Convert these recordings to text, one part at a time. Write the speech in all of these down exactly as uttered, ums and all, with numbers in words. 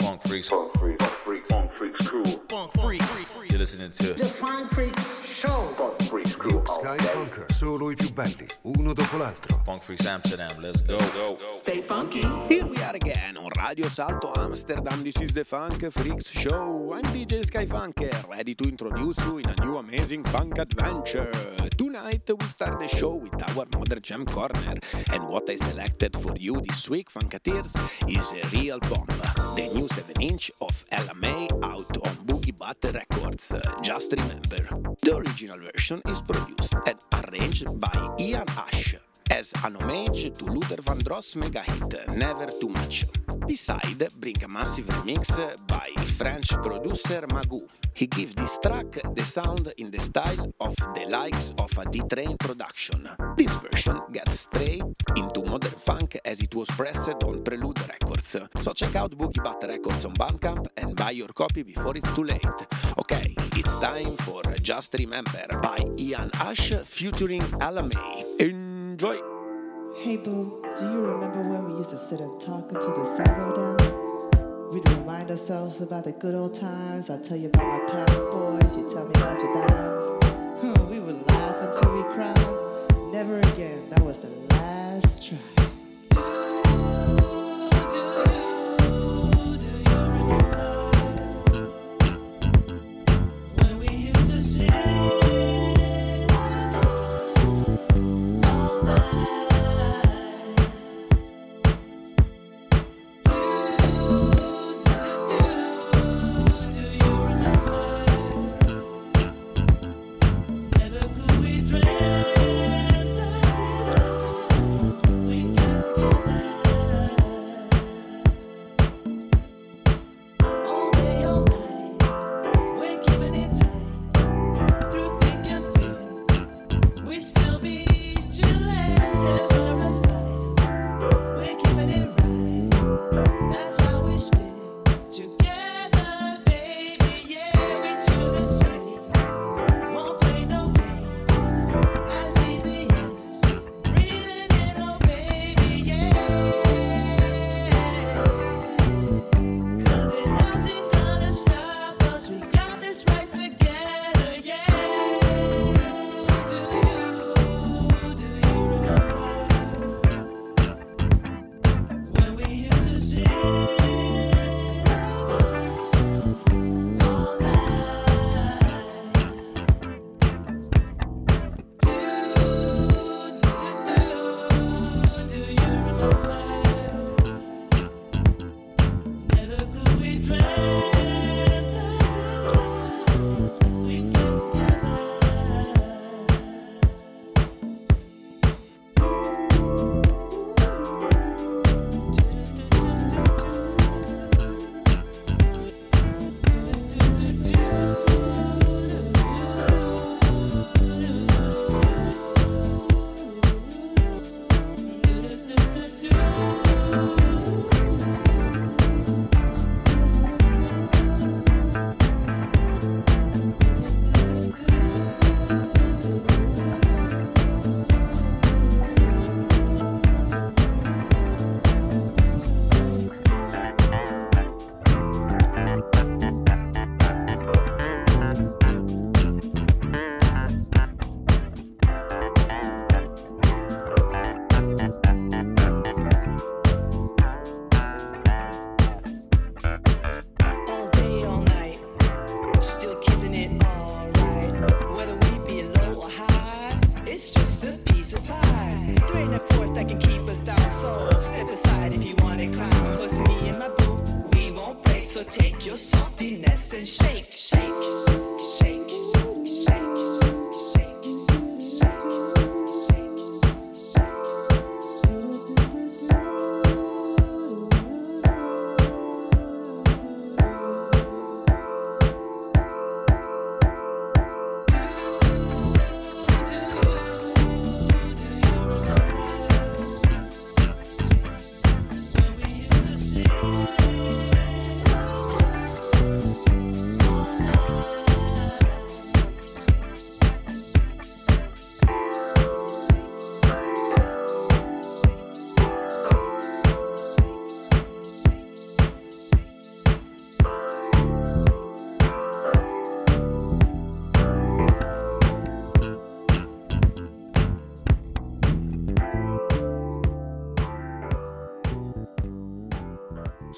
Funk Freaks. Funk Freaks. Funk Freaks. Funk Freaks crew. Funk Freaks. You're listening to The Funk Freaks Show. Funk Freaks crew. Sky Funker, solo i più belli, uno dopo l'altro. Funk Freaks Amsterdam. Let's go. go, go. Stay funky. Here we are again on Radio Salto Amsterdam. This is the Funk Freaks Show. I'm D J Sky Funker, ready to introduce you in a new amazing funk adventure. Tonight we start the show with our Modern Jam Corner, and what I selected for you this week, Funketeers, is a real bomb. The new seven inch of Ella May out on Boogie Butter Records. Uh, just remember, the original version is produced and arranged by Ian Ash as an homage to Luther Vandross mega hit Never Too Much. Beside, bring a massive remix by French producer Magoo. He gives this track the sound in the style of the likes of a D-Train production. This version gets straight into modern funk as it was pressed on Prelude Records. So check out Boogie Butter Records on Bandcamp and buy your copy before it's too late. Okay, it's time for Just Remember by Ian Ash featuring Ella May. Enjoy! Hey boo, do you remember when we used to sit and talk until the sun go down? We'd remind ourselves about the good old times. I'd tell you about my past boys, you tell me about your dimes. Huh, we would laugh until we cried. Never again, that was the last try.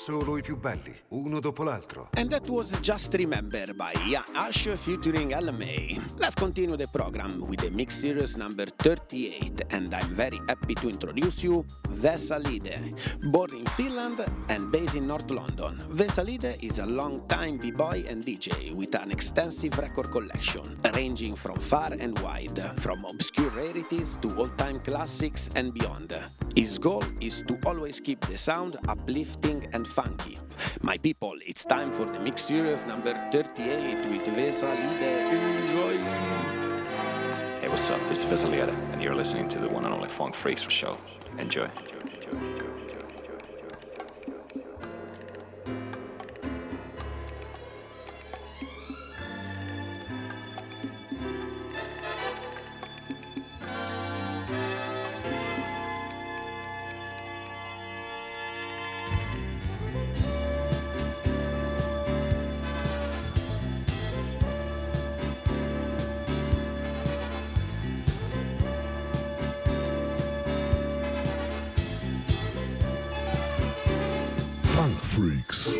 Solo i più belli, uno dopo l'altro. And that was Just Remember by Ian Ash featuring L M A. Let's continue the program with the mix series number thirty-eight, and I'm very happy to introduce you Vesalide. Born in Finland and based in North London, Vesalide is a long-time b-boy and D J with an extensive record collection, ranging from far and wide, from obscure rarities to all-time classics and beyond. His goal is to always keep the sound uplifting and funky. My people, it's time for the mix series number thirty-eight with Vesalide. Enjoy! Hey, what's up? This is Vesalide, and you're listening to the one and only Funk Freaks show. Enjoy. Funk Freaks.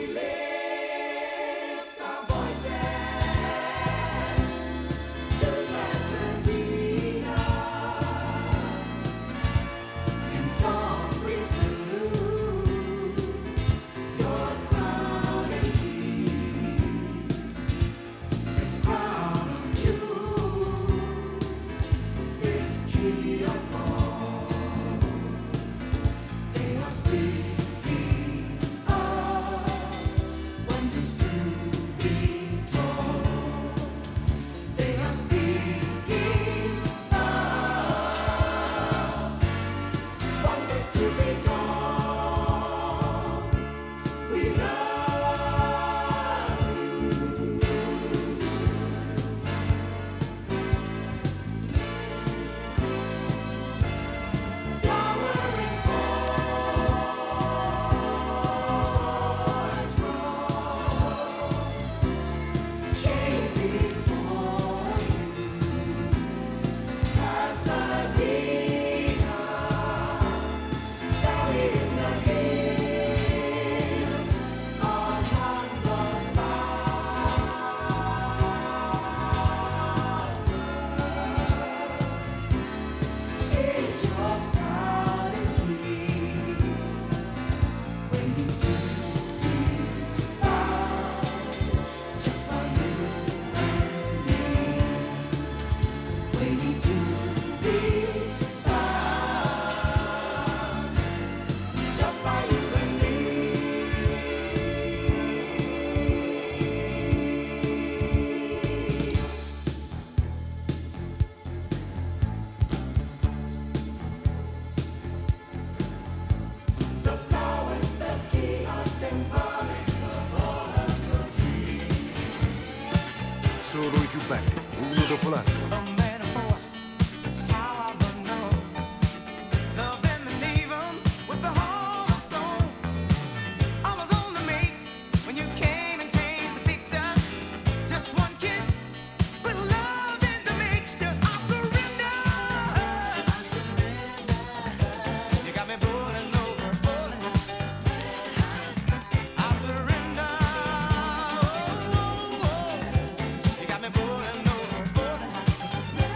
Solo i più belli, uno dopo l'altro. You got me pulling over, pulling high.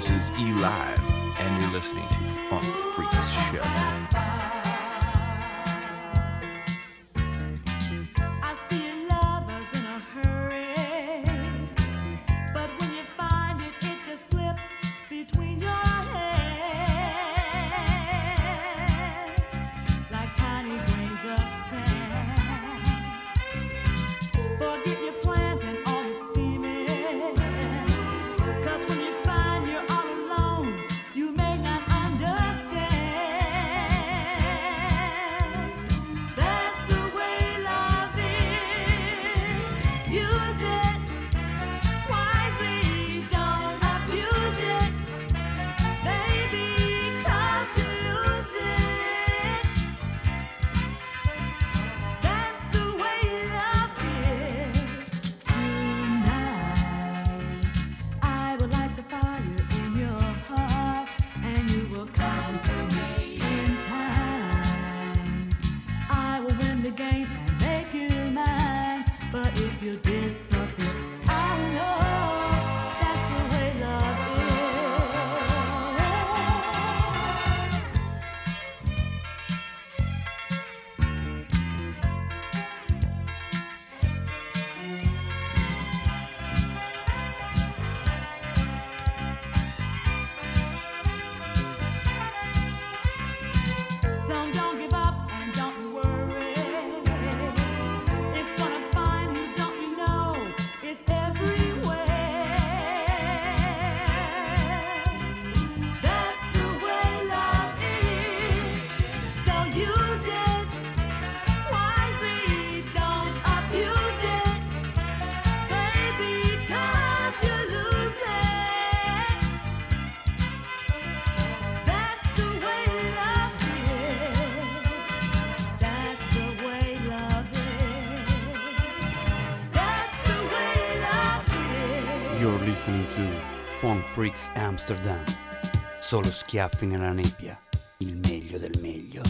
This is E-Live, and you're listening to Funk Freaks Show. Listening to Funk Freaks Amsterdam. Solo schiaffi nella nebbia, il meglio del meglio.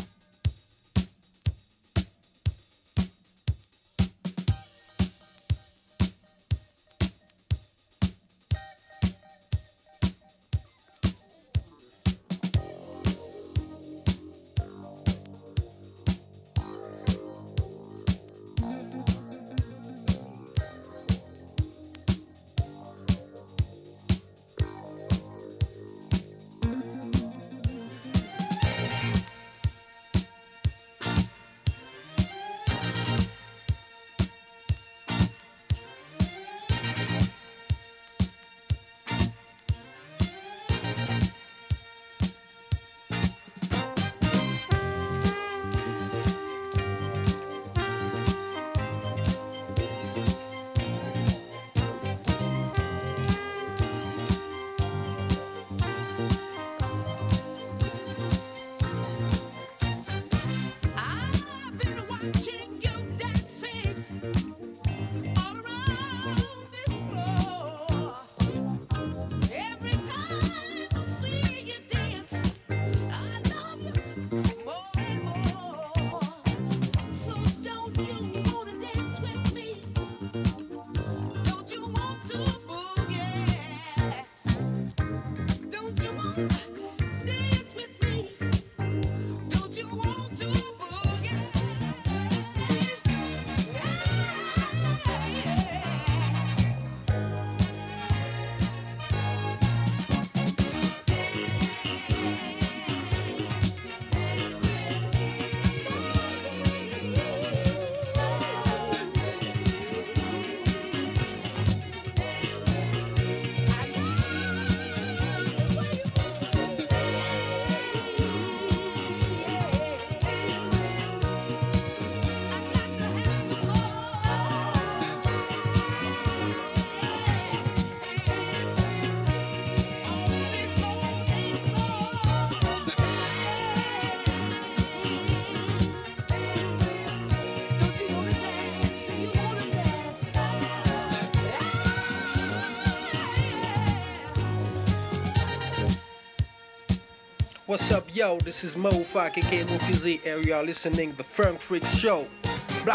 What's up, yo? This is Mo Fak, aka Mofizi, and you are listening to the Funk Freaks Show. Blah.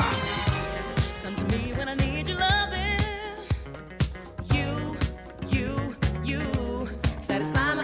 Come to me when I need your loving. You, you, you. Satisfy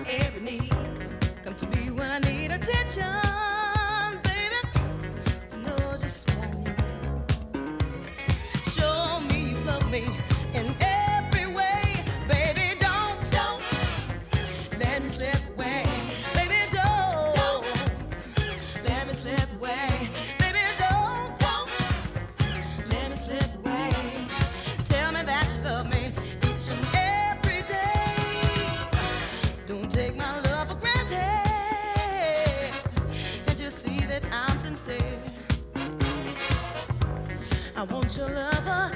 let me slip away. Baby, don't, don't let me slip away. Baby, don't, don't let me slip away. Tell me that you love me each and every day. Don't take my love for granted. Can't you see that I'm sincere? I want your love forever.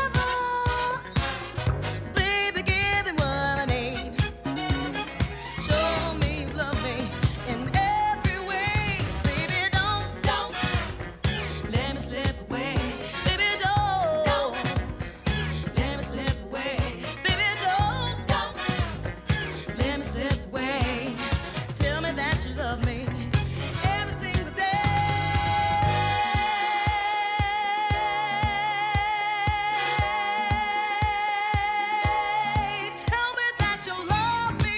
Baby, give me what I need. Show me you love me in every way. Baby, don't, don't let me slip away. Baby, don't, don't let me slip away. Baby, don't, don't let me slip away. Tell me that you love me every single day. Tell me that you love me.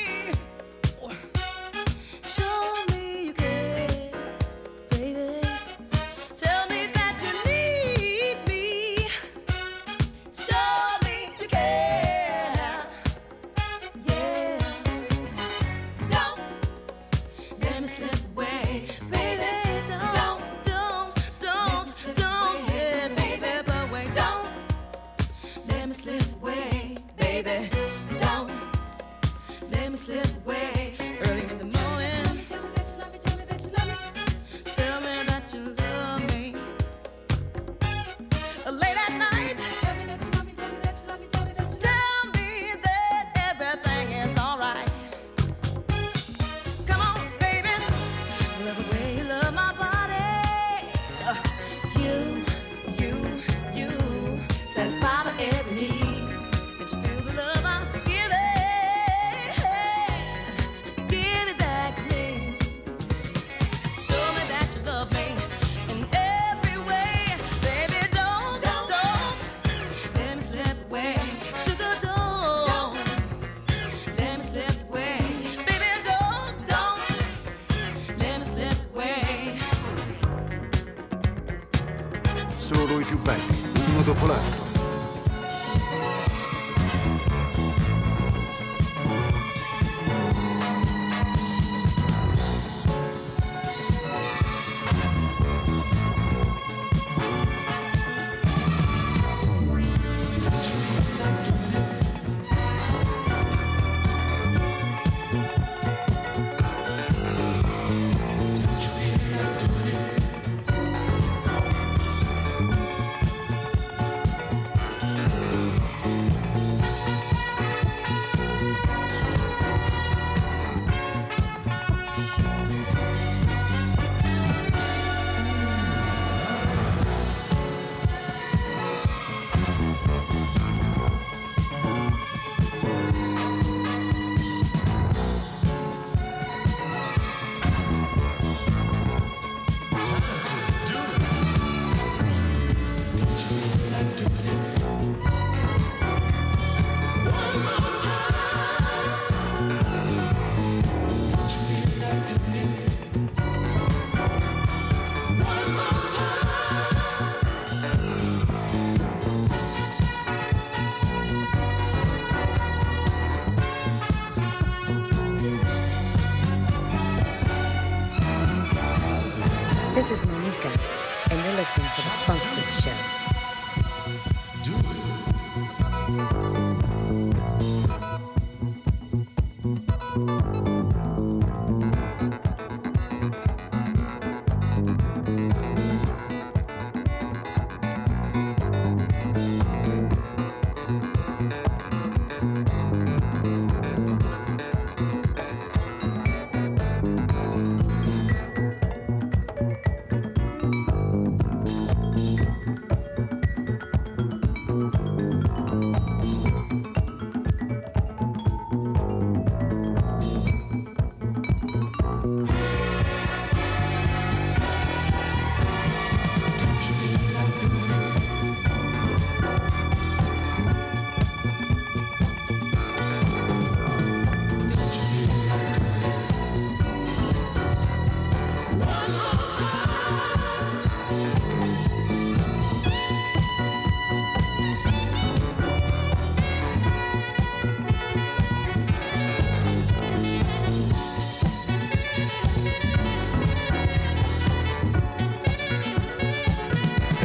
Show me you care, baby. Tell me that you need me. Show me you care. Yeah. Don't let me slip away, baby. Don't, don't, don't, don't let me slip away. Don't let me slip away, baby. Don't let me slip away. Early in the morning, tell me that you love me. Tell me that you love me. Tell me that you love me. Late at night, tell me that you love me. Tell me that you love me. Tell me that you tell me that everything is alright. Come on, baby. Love the way you love my body. Uh, you, you, you satisfy my every need. Did you feel the love I'm giving? Give it back to me. Show me that you love me in every way. Baby, don't, don't, don't let me slip away. Sugar, don't let me slip away. Baby, don't, don't let me slip away. Solo i più belli, uno dopo l'altro. This is Monica, and you're listening to the Funk Freak Show.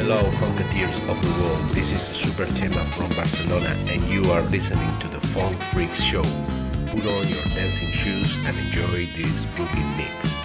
Hello, Funketeers of the world. This is Super Tema from Barcelona, and you are listening to the Funk Freaks Show. Put on your dancing shoes and enjoy this boogie mix.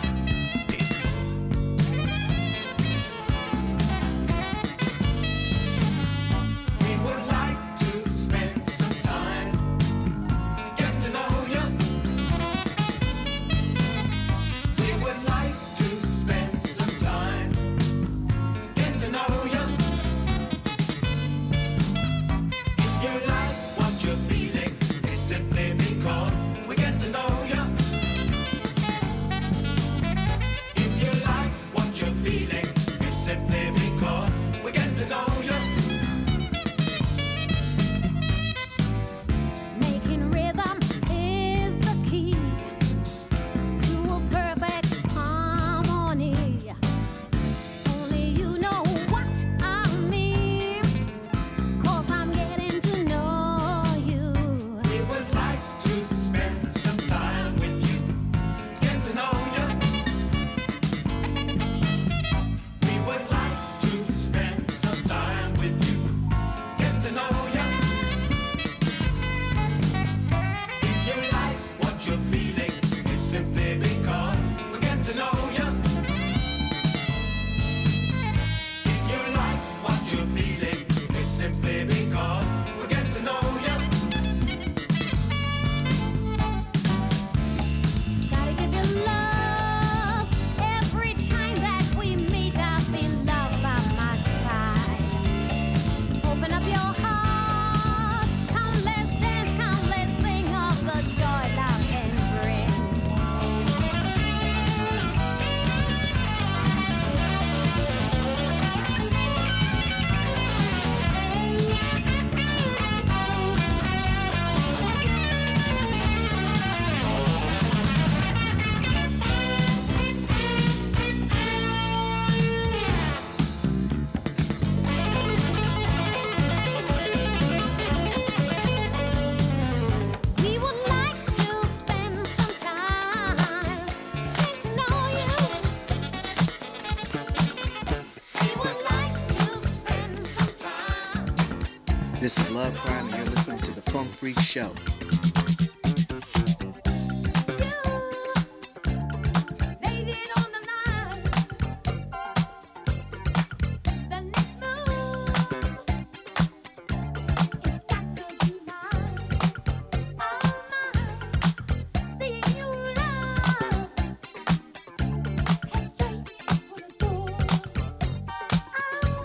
This is Love Crime, and you're listening to The Funk Freak Show.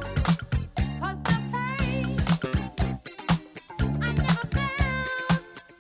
I never felt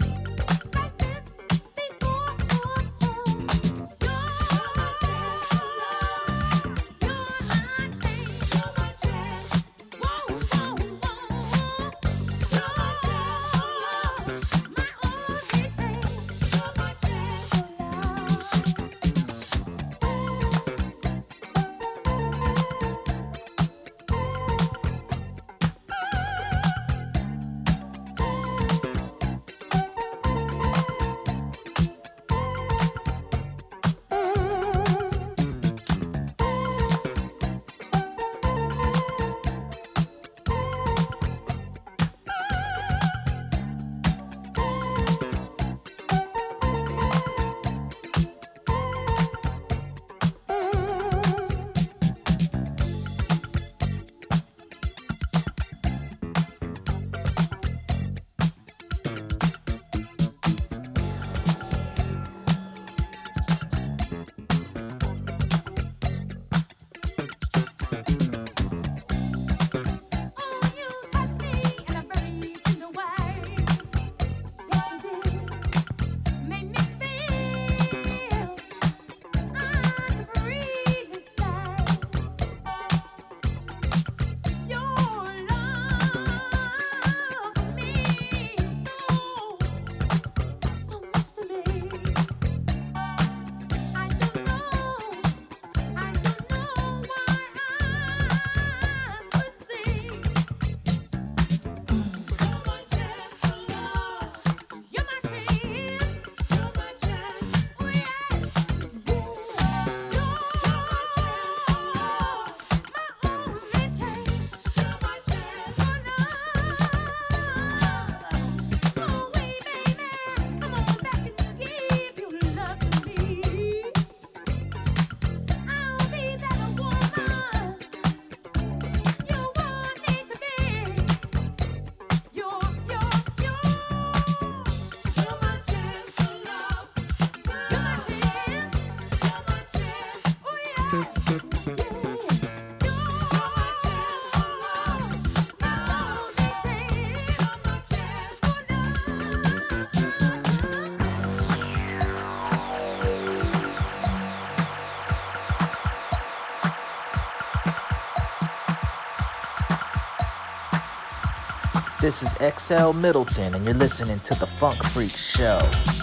This is X L Middleton, and you're listening to The Funk Freak Show.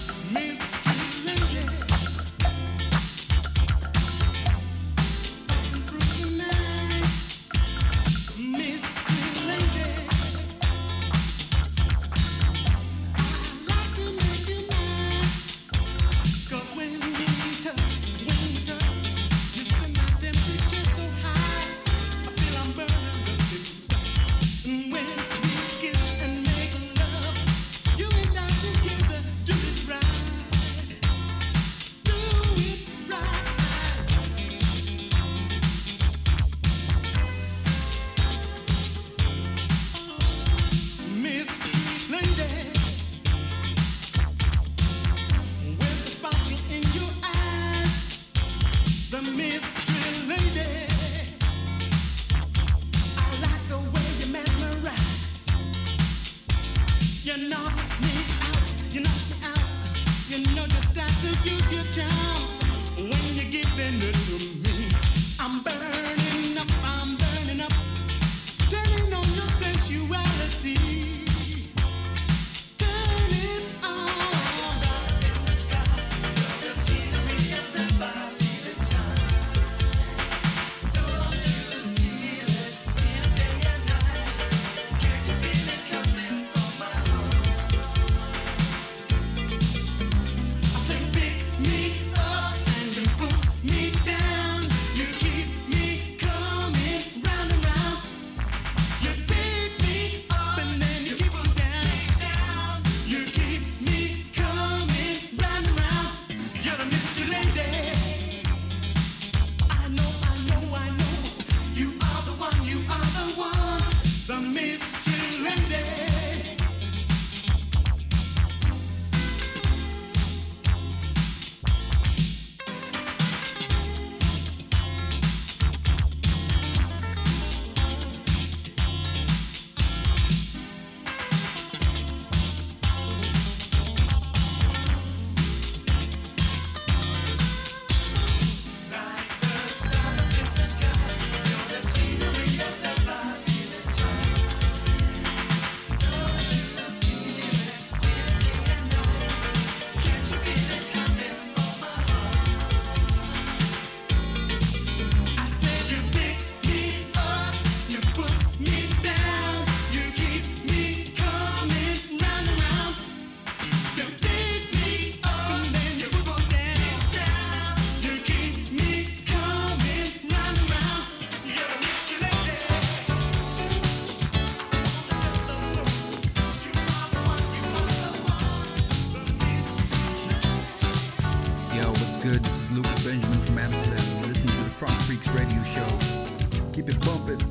good? This is Lucas Benjamin from Amsterdam. You're listening to the Funk Freaks radio show. Keep it bumping.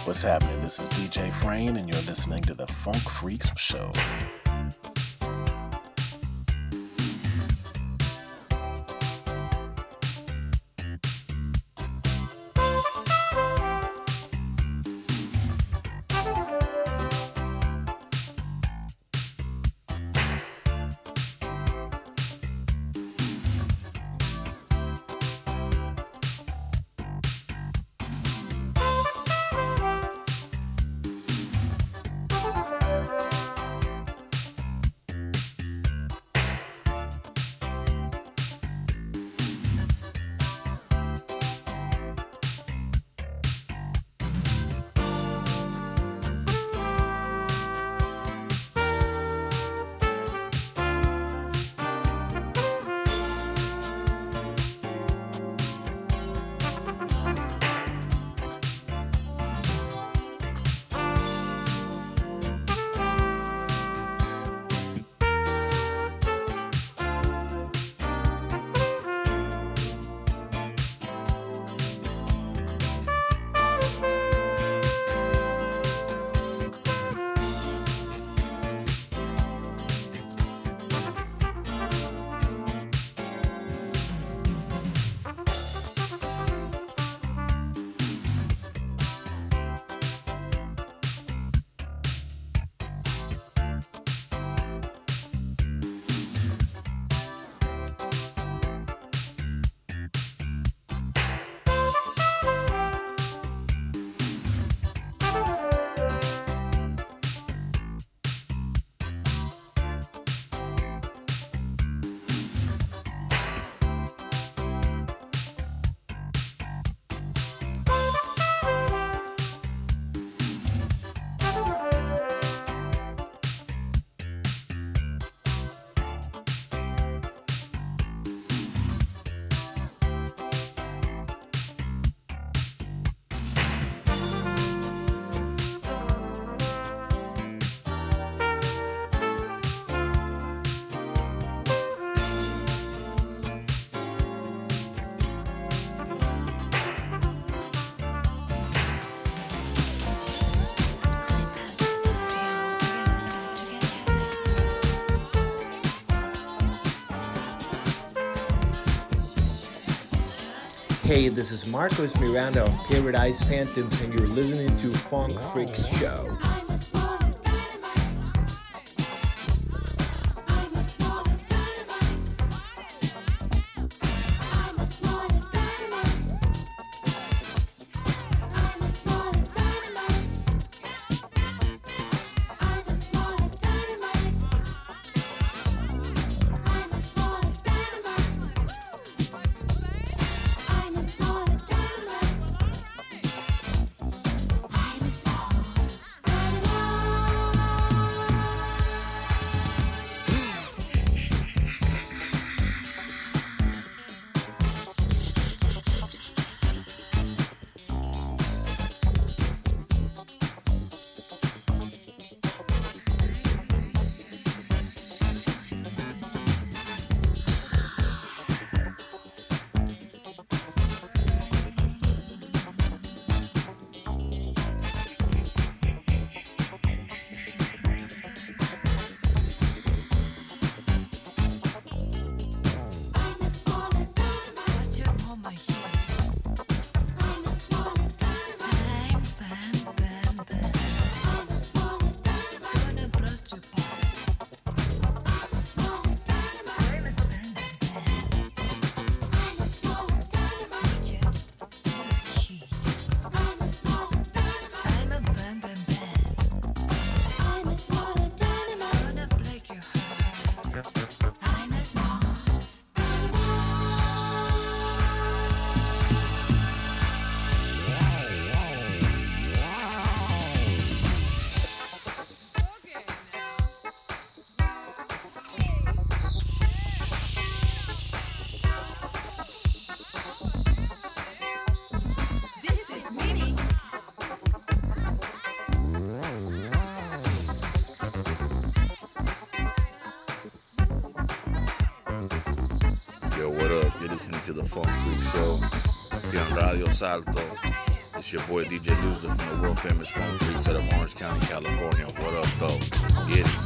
What's happening? This is D J Frame, and you're listening to the Funk Freaks Show. Hey, this is Marcos Miranda of Paradise Phantoms, and you're listening to Funk Freaks Show. To the Funk Freak Show here on Radio Salto. The It's your boy D J Loser from the world famous Funk Freaks out of Orange County, California. What up, though? Let's get it.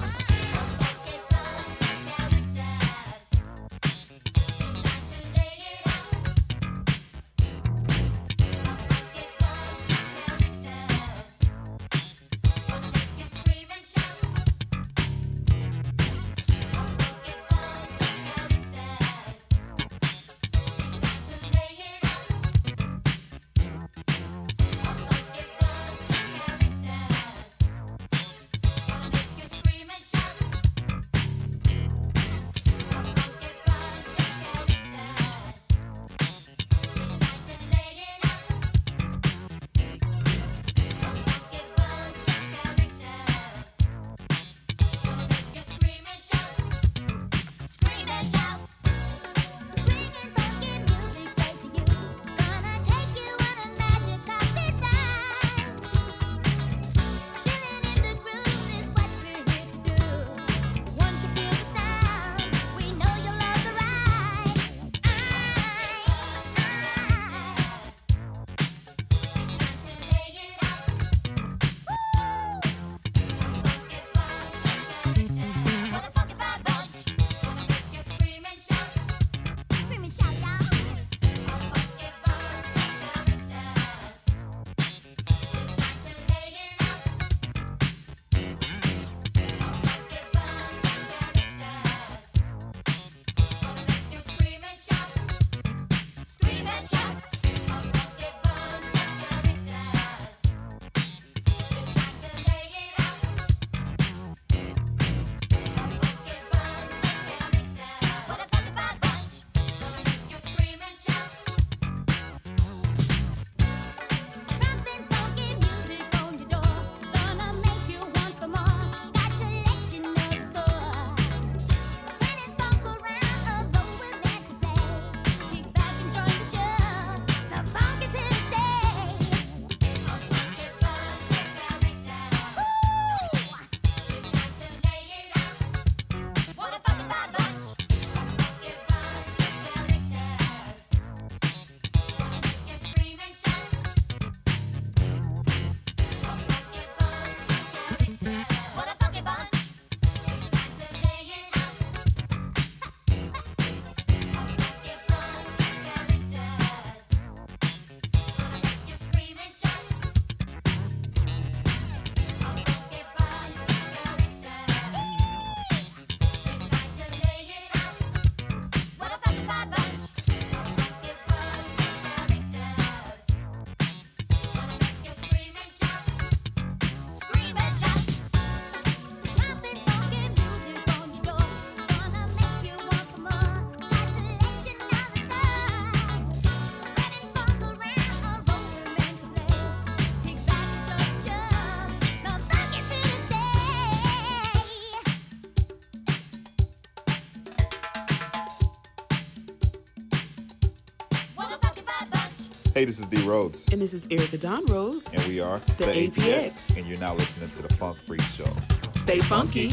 Hey, this is D Rhodes. And this is Erica Dawn Rose. And we are the, the A P X. And you're now listening to the Funk Freak Show. Stay funky.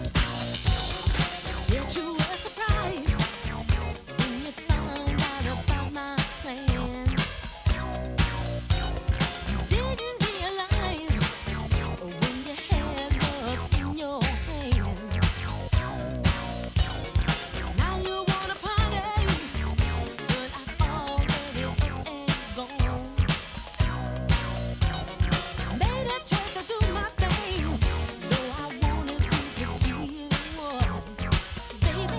Get you a surprise when you found out about my plan. Didn't realize when you had love in your hand. Now you wanna party, but I've already up and gone. Made a choice to do my thing, though I wanted you to be one. Baby,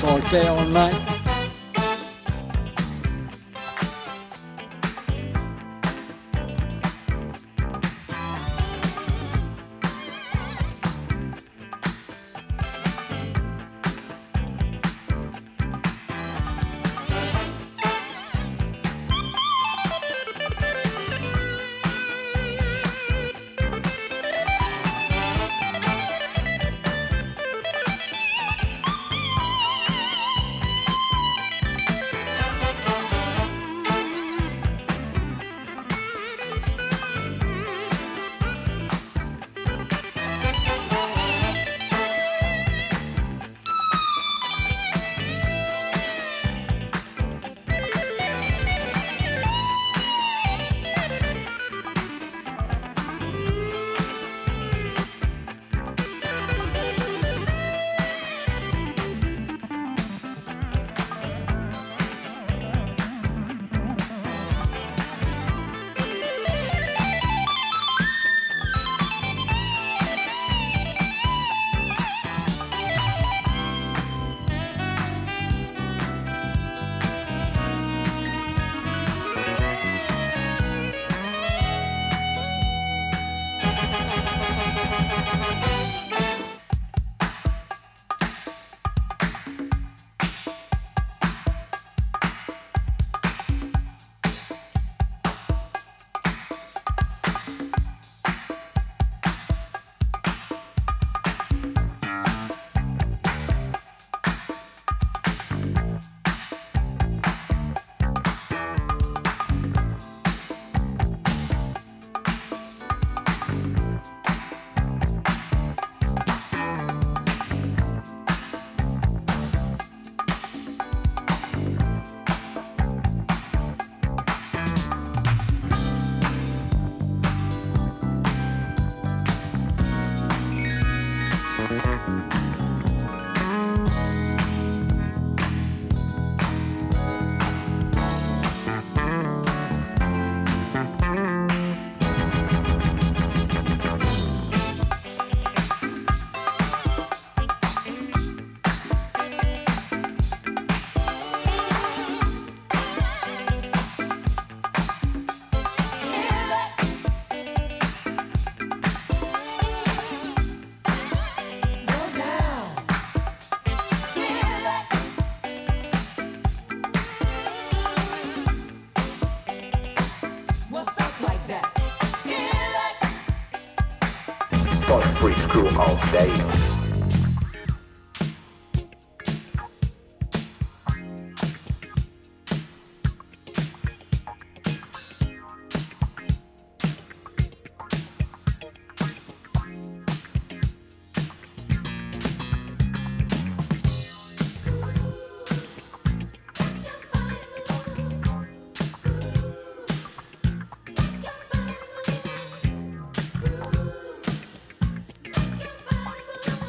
all day, all night. Freaks crew all day. Bye.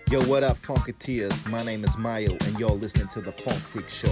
Yo, what up, Funketeers? My name is Mayo, and you're listening to the Funk Freak Show.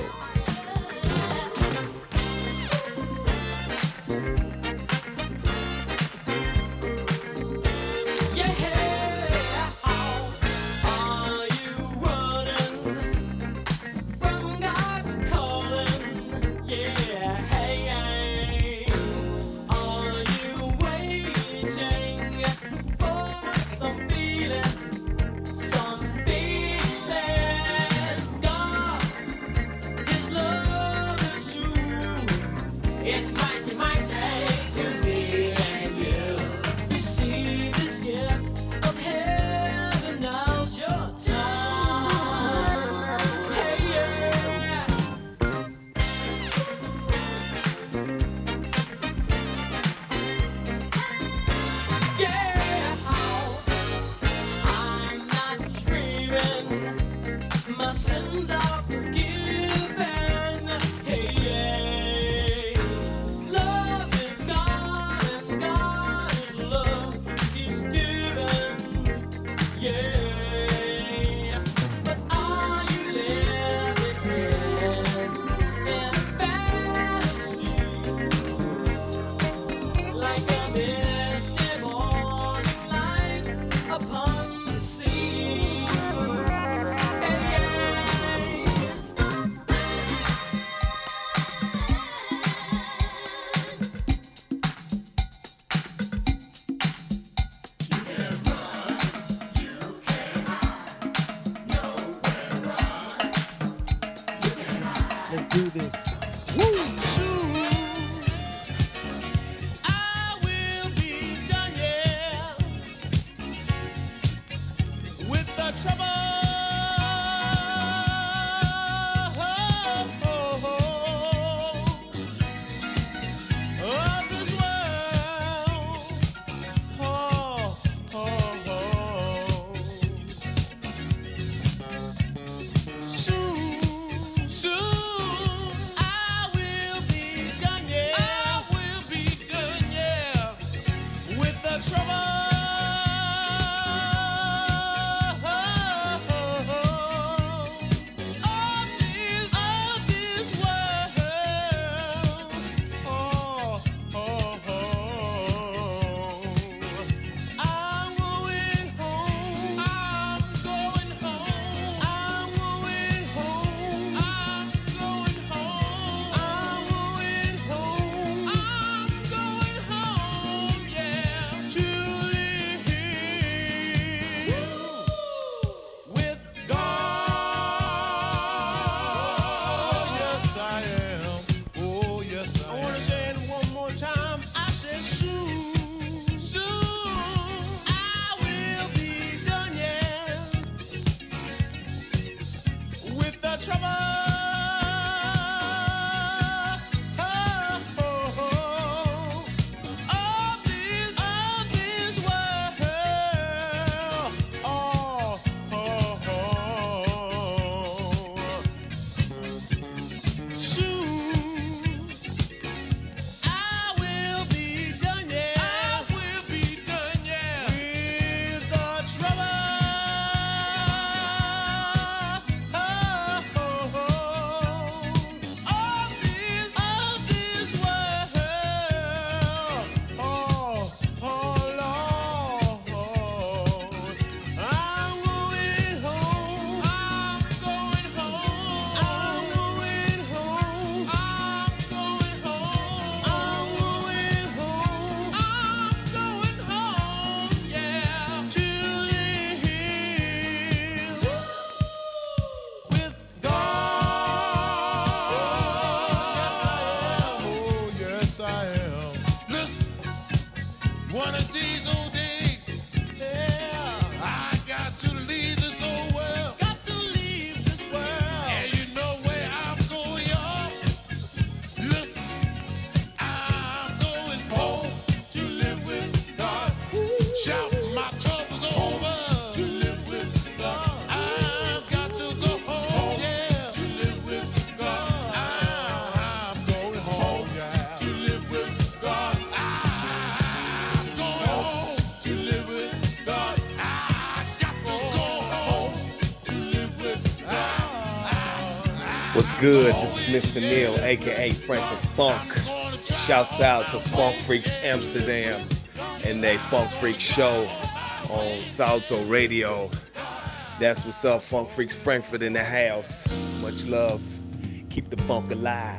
What's good? This is Mister Neil, aka Frank the Funk. Shouts out to Funk Freaks Amsterdam and their Funk Freak show on Salto Radio. That's what's up, Funk Freaks Frankfurt in the house. Much love. Keep the funk alive.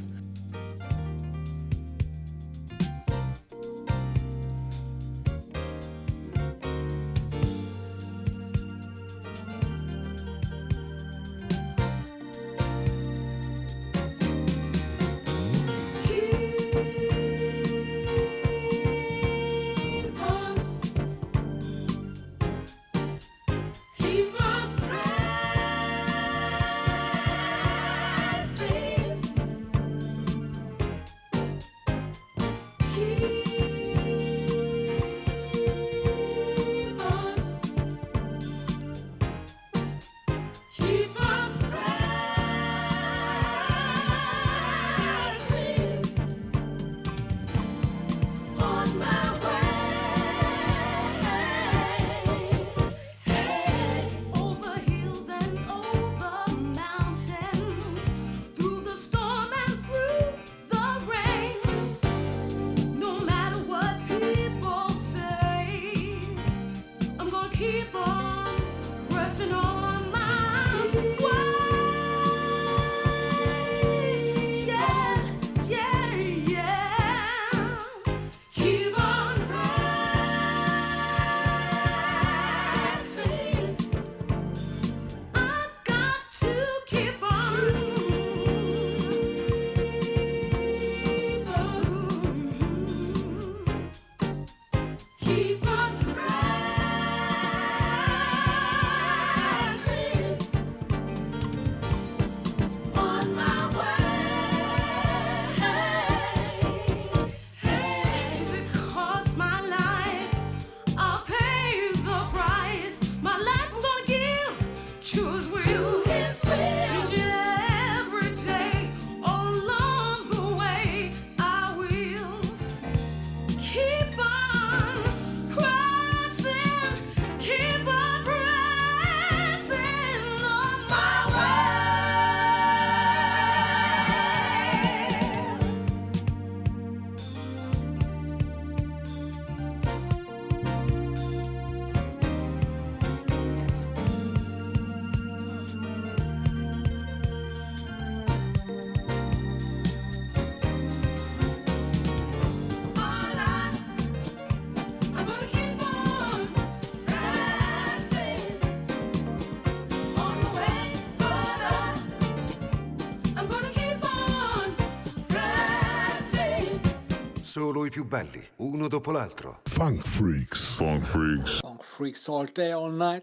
Solo i più belli, uno dopo l'altro. Funk Freaks. Funk Freaks. Funk Freaks all day, all night.